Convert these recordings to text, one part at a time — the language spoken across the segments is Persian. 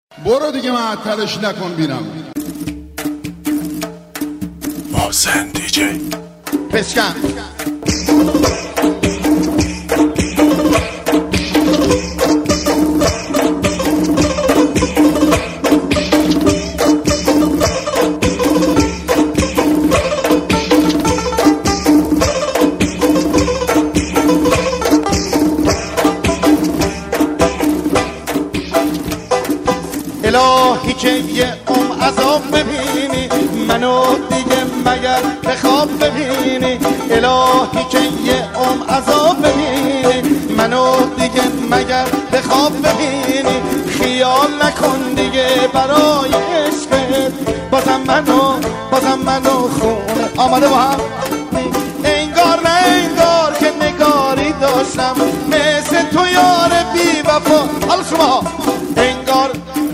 برو دیگه معطلش نکن بینم. محسن دیجی بشکن الهی که یه عذاب ببینی منو دیگه مگر به خواب ببینی. الهی که یه عذاب ببینی منو دیگه مگر به خواب ببینی. خیال نکن دیگه برای عشقت بازم منو خونه آمده با هم. انگار نه انگار که نگاری داشتم مثل تو یار بی وفا. حالا شما انگار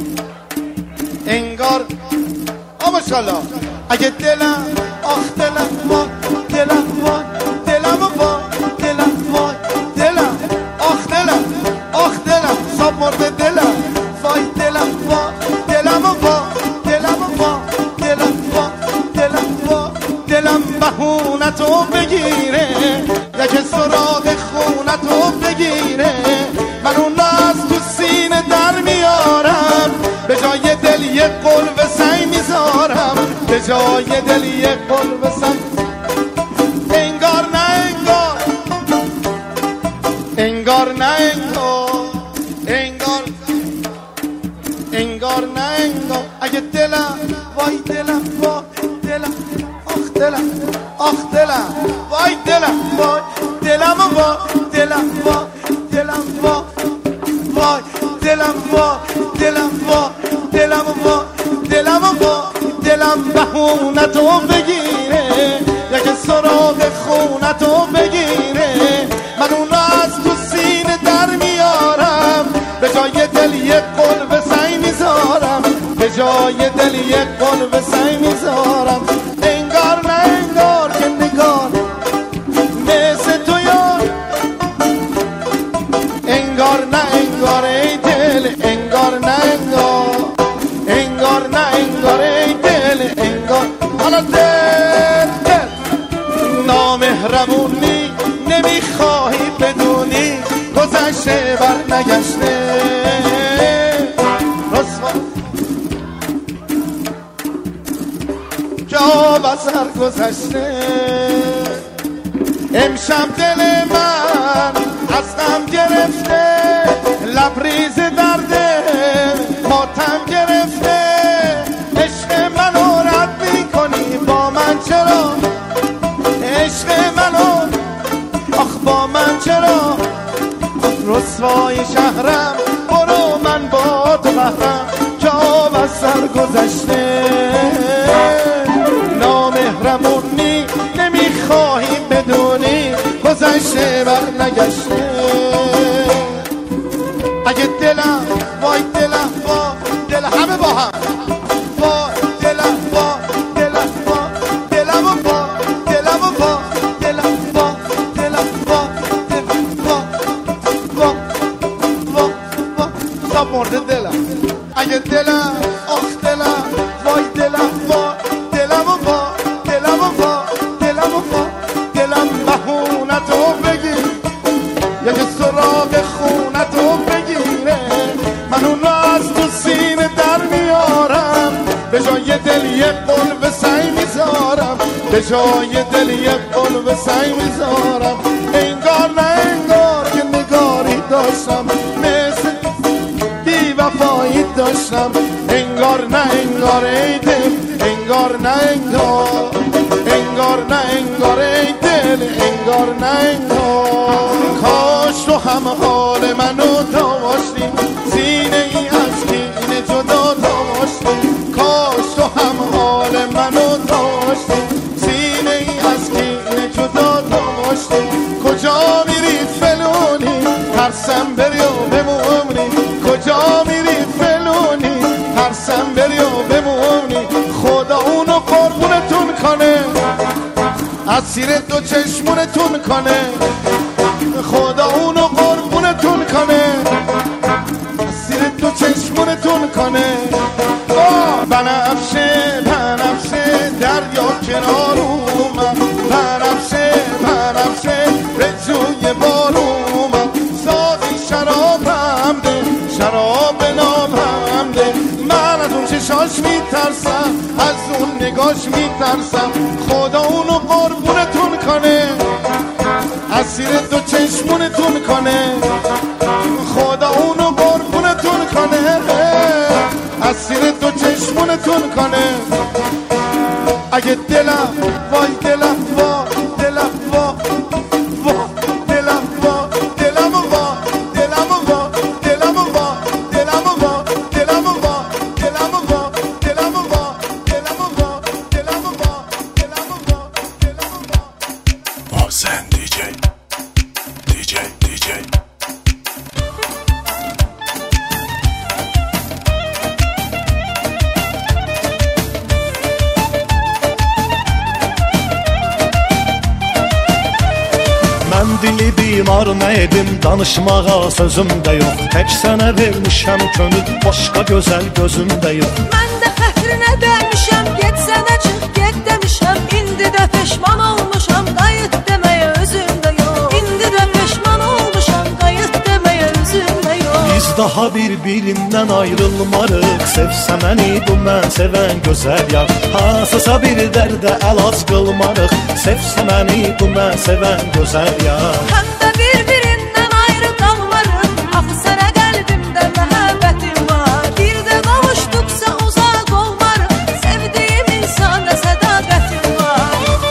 ماشاءالله اگه دلم آخ دلم وای دلم وای دلم وای دلم وای دلم آخ دلم ساب مرده دلم وای دلم وای دلم وای دلم وای دلم وای دلم وای دلم بهونتو بگیره یکی سراغ خونتو بگیره من اون از تو سینه در میارم به جای دل یه قلب سنگ میذارم به جای دل یه قلب سنگ. انگار نه انگار انگار نه انگار نه انگار اگه دلم وای دلم وای دلم آخ دلم وای دلم وای دلم وای دلم وای دلم وای وای دلم وای دلم وای دلم وای دلم وای دلم بهونتو بگیره یکی سراغ خونتو بگیره من اون از تو سینه در میارم به جای دل یه قلب سنگ میذارم به جای دل یه قلب سنگ میذارم. انگار نه انگار که نگار مثل تو یار انگار نه انگار ای دل انگار نه انگار نه انگار ای دل انگار. حالا دل نامهربونی نمیخواهی بدونی گذشته بر نگشته رسوا جا بسر گذشته. امشب دل من از غم گرفته لبریز درده ماتم گرفته. عشق منو رد میکنی با من چرا عشق منو آخ با من چرا رسوای شهرم برو من با تو بهرم جا و سر گذشته. نامهربونی نمیخواهی بدونی گذشته بر نگشته. اگه دلم وای دلم وای دل همه با هم وای دلم وای دلم وای دلم وای دلم وای دلم وای دلم وای وای ساب مرده دلم. اگه دلم آخ دلم وای دلم وای دلم وای دلم وای دلم وای دلم بهونتو بگیر یکی سراغ خونتو بگیره من اون از تو سینه در میارم به جای دل یه قلب سنگ میذارم به جای دل یه قلب سنگ میذارم. انگار نه انگار که نگاری داشتم مثل بی وفایی داشتم. انگار نه انگار ای دل انگار نه انگار نه انگار ای دل انگار نه انگار. کاش تو هم حال منو داشتی سینه ای از کینه جدا داشتی. کاش تو هم حال منو داشتی سینه ای از کینه جدا داشتی. کجا میری فلونی ترسم بری و بمونی کجا میری فلونی ترسم بری و بمونی. خدا اونو قربونتون کنه اسیر دو چشمونتون کنه خدا اونو قربونتون کنه اسیر دو چشمونتون کنه. بنفشه بنفشه دریا کنار اومد بنفشه بنفشه رجوی بار اومد سازی شرابم ده شراب نامم ده من از اون چشاش میترسم از اون نگاش میترسم خدا اونو قربونتون کنه اسیر دو چشمونتون کنه خدا اونو قربونتون کنه اسیر دو چشمونتون کنه اگه دلم وای دلم وا دلم وا وا دلم وا دلم وا دلم وا دلم وا دلم وا دلم وا دلم وا دلم وا دلم وا دلم وا دلم وا دلم وا محسن دیجی Mən dili bimar nə edim, danışmağa sözüm də yox. Tək sənə vermişəm könül, başqa gözəl gözüm də yox. Mən də xətrinə dəymişəm, get sənə çıx, get demişəm. İndi də peşman olmuşam, qayıt deməyə özüm də yox. İndi də peşman olmuşam, qayıt deməyə özüm də yox. Biz daha bir-birindən ayrılmarıq. Sevsə məni bu mən sevən gözəl yar. Hansısa bir dərdə əlac qılmarıq. Sevsə məni bu mən sevən gözəl yar. Həm də bir-birindən ayrı qalmarıq. Axı sənə qəlbimdə məhəbbətim var. Bir də qavuşduqsa uzaq olmarıq. Sevdiyim insanda sədaqətim var.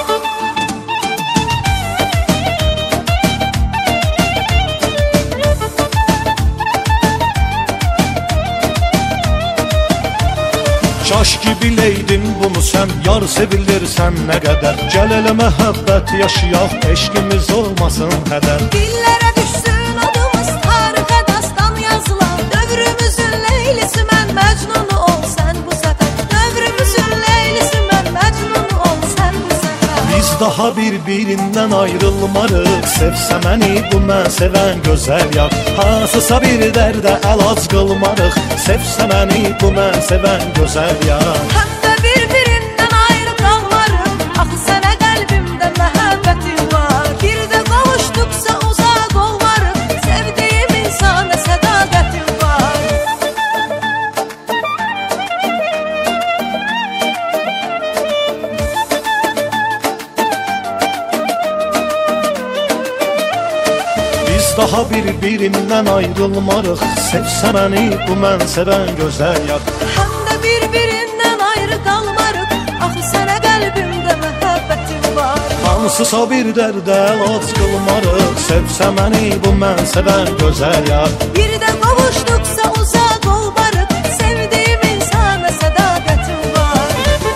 Kaş ki biləydin bunu sən, yar sevilirsən nə qədər. Gəl elə məhəbbət yaşayaq, eşqimiz olmasın hədər. Dillərə düşsün adımız, tarixə dastan yazılan. Dövrümüzün leylisi mən, məcnunu ol sən bu səfər. Dövrümüzün leylisi mən, məcnunu ol sən bu səfər. Biz daha bir-birindən ayrılmarıq. Sevsə məni bu mən sevən gözəl yar. Hansısa bir dərdə əlac qılmarıq. Sevsə məni bu mən sevən gözəl yar. Həm də bir-birindən ayrı qalmarıq. Axı sənə qəlbimdə məhəbbətim var. Bir də qavuşduqsa uzaq olmarıq. Sevdiyim insanda sədaqətim var. Biz daha bir-birindən ayrılmarıq. Sevsə məni bu mən sevən gözəl yar. Həm də bir-birindən ayrı qalmarıq. Axı sənə qəlbimdə məhəbbətim var. Hansısa bir dərdə əlac qılmarıq. Sevsə məni bu mən sevən gözəl yar. Bir də qavuşduqsa uzaq olmarıq. Sevdiyim insana sədaqətim var.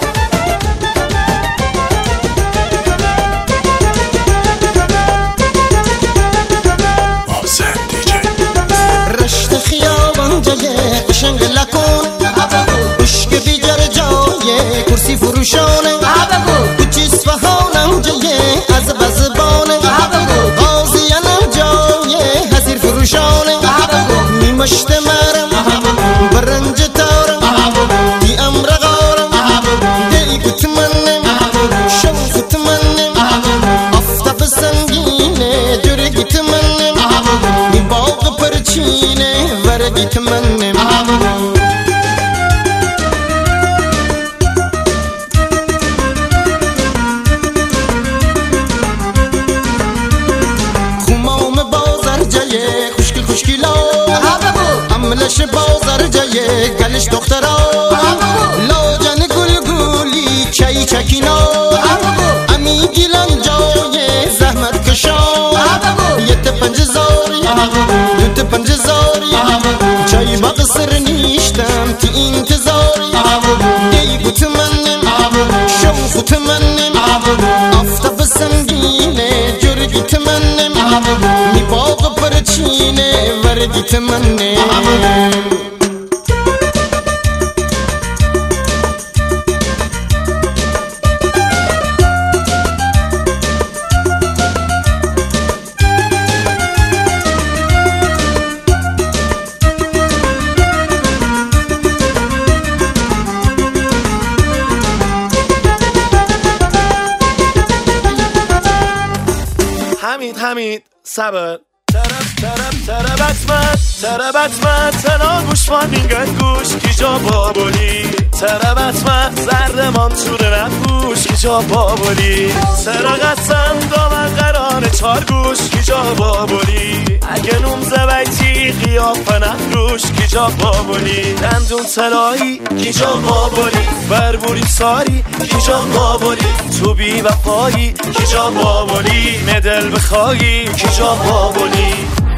محسن دیجی رشت خیابان جای قشنگ لکن عشق بیجر جای کرسی فروشانه کچ اصفهانم جای از بزبانه غازیانم جای حزیر فروشانه میمشت مرم برنج تارم دی امر غارم دی گتمنم شمس تمنم آفتاب سنگینه جوری گتمنم می باغ پرچینه ور گتمنم خمام بازار جای خوشگل خوشگلا عملش بازار جای گلش دخترا لاجن گل گلی چای چکینا امی گیلان جای زحمت کشا یت پنج زاری یت پنج زاری چای مقصر نیشتم تی انتظاری دی گتمنم شم خطمنم آفتاب سنگینه جور گتمنم می باغ پرچینه ور گتمنم حمید صبر تربتمن تنا گوش ماندینگن گوش کی جا بابولی تربتمن زردمان توره نگوش کی جا بابولی سرقتم دامن قرانه چار گوش کی جا بابولی اگه نوم زبیتی قیافه نگوش کی جا بابولی دندون تلایی کی جا بابولی بربوری ساری کی جا بابولی تو بی وفایی کی جا بابولی مدل بخوایی کی جا بابولی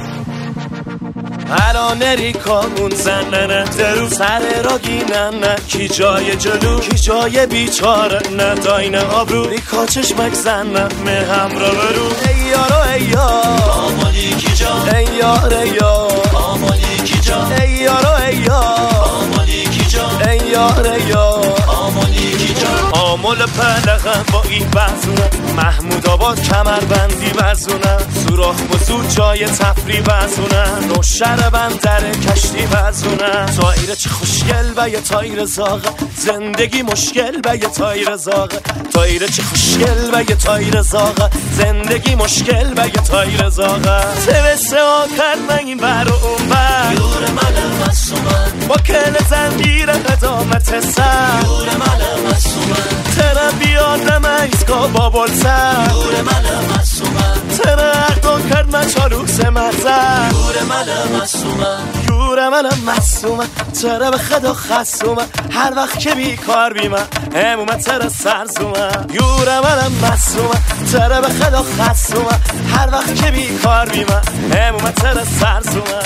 الان نری کامون زننه درو سر را گیننه کی جای جلو کی جای بیچاره نه داینه آبرو ریکا چشمک زننه مه هم را برو ای یارو ای یار آمالی کی جا ای یار ای یار آمالی کی جا ای یارو ای یار آمالی کی جا ای یار ای یار آمالی کی جا آمول پلغم با این بزونه محمود آباد کمربندی وزونه سوراخ بزود جای تفری وزونه نوشر بندر کشتی وزونه تایر چه خوشگل و یه تایر زاغه زندگی مشکل و یه تایر زاغه تایر چه خوشگل و یه تایر زاغه زندگی مشکل و یه تایر زاغه سوسه ها کرد من این بر و اون بر یور من مسومن با کل زنگیر قدامت سر یور من مسومن ترا بیادم ایسکا بابل سر یور من مسومن ترا اقدام کرد من چاروکس مزر یور من یور منم مسومه تره به خدا خسومه هر وقت که بیکار بیمه امومه تره سرزومه یور منم مسومه تره به خدا خسومه هر وقت که بیکار بیمه امومه تره سرزومه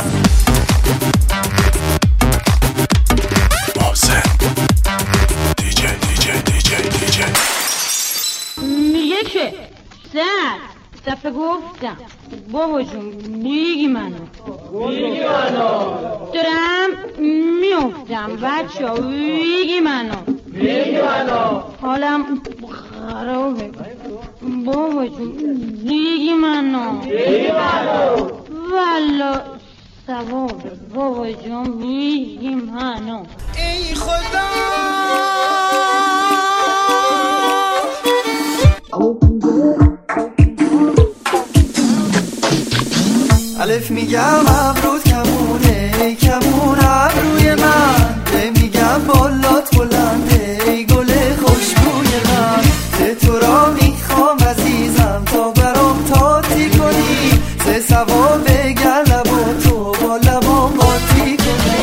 محسن دیجی میگه که دفعه گفتم بابا جون بیگی منو دارم میافتم بچه ها بیگی منو حالم خرابه بابا جون بیگی منو والا ثوابه بابا جون بیگی منو ای خدا الف میگم ابرود کمونه ای کمون ابروی من به میگم بالات بلنده ای گل خوشبوی من ز تو را میخوام عزیزم تا برام تاتی کنی ز ثواب گلب و تو با لبام باتی کنی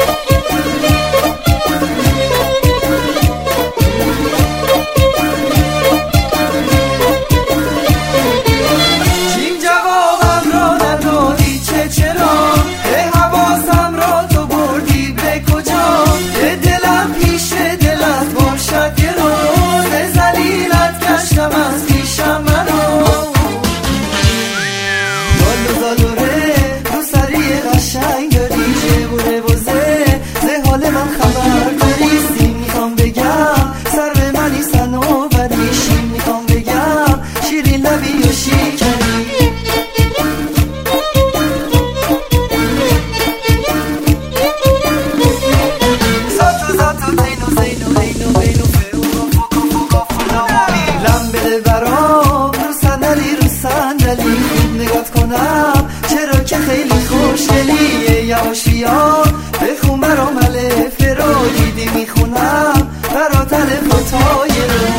بخون برام الف رو دیدی میخونم برات الف و تای رو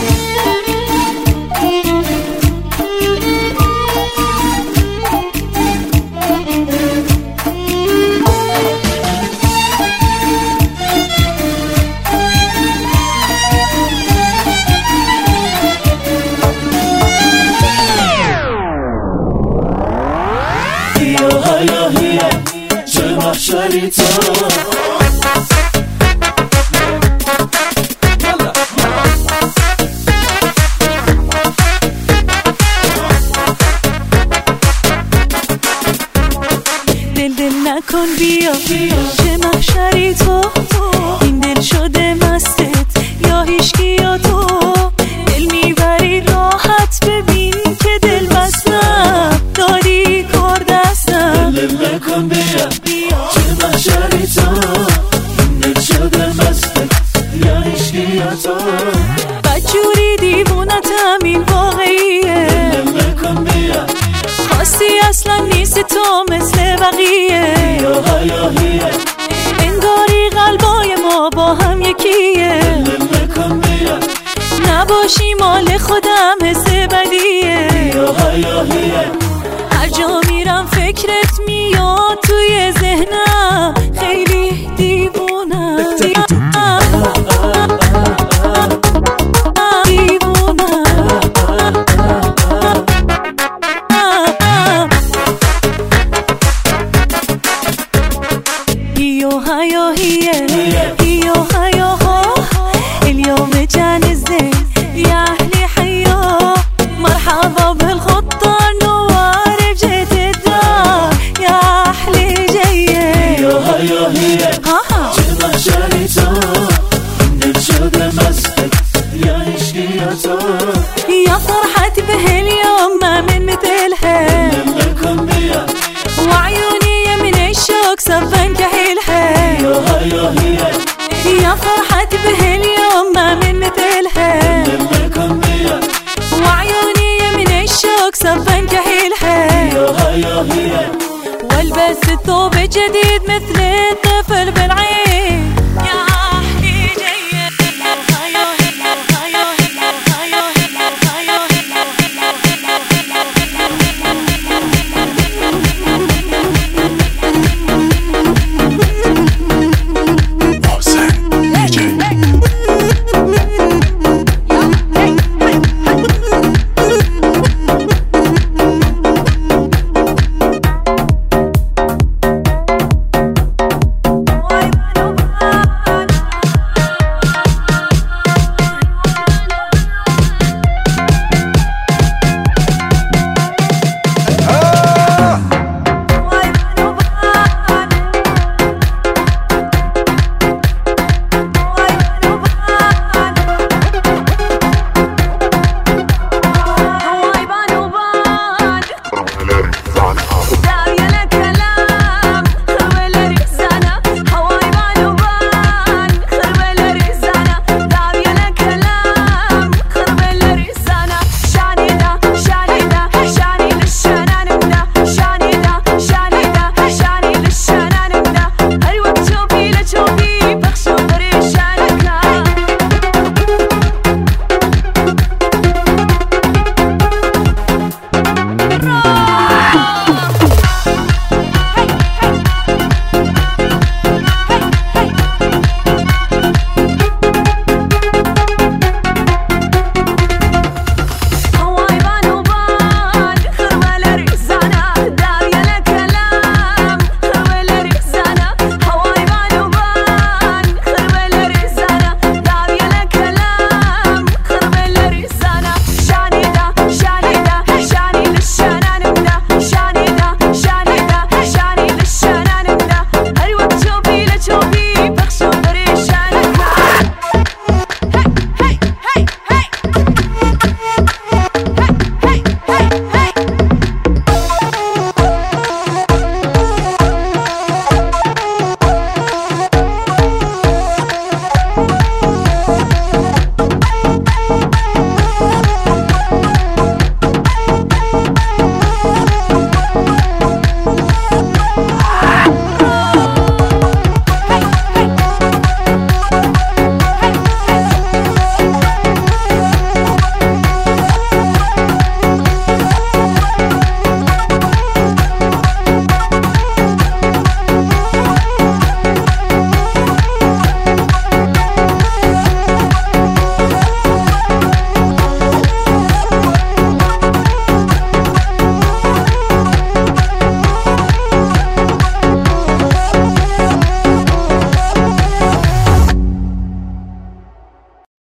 محشریتا دل نکن بیا چه محشری تو این دل شده مستت یا هیچکی یا تو دل میبری راحت ببین که دل بستم داری کار دستم دل نکن بیا چه محشری تو این دل شده مستت یا هیچکی یا تو بدجوری دیوونت همین واقعیه دل نکن بیا نیستی اصلا نیستی تو مثل بقیه انگاری قلبای ما با هم یکیه نباشی مال خودم حس بدیه هر جا میرم فکرت میاد توی ذهنم خیلی دیوونم اليوم جانزين يا أهلي حيا مرحبا بالخطة النوار بجيت الدار يا أهلي جاية جنا شريتو من الشوق مسك يا عشقي يا تو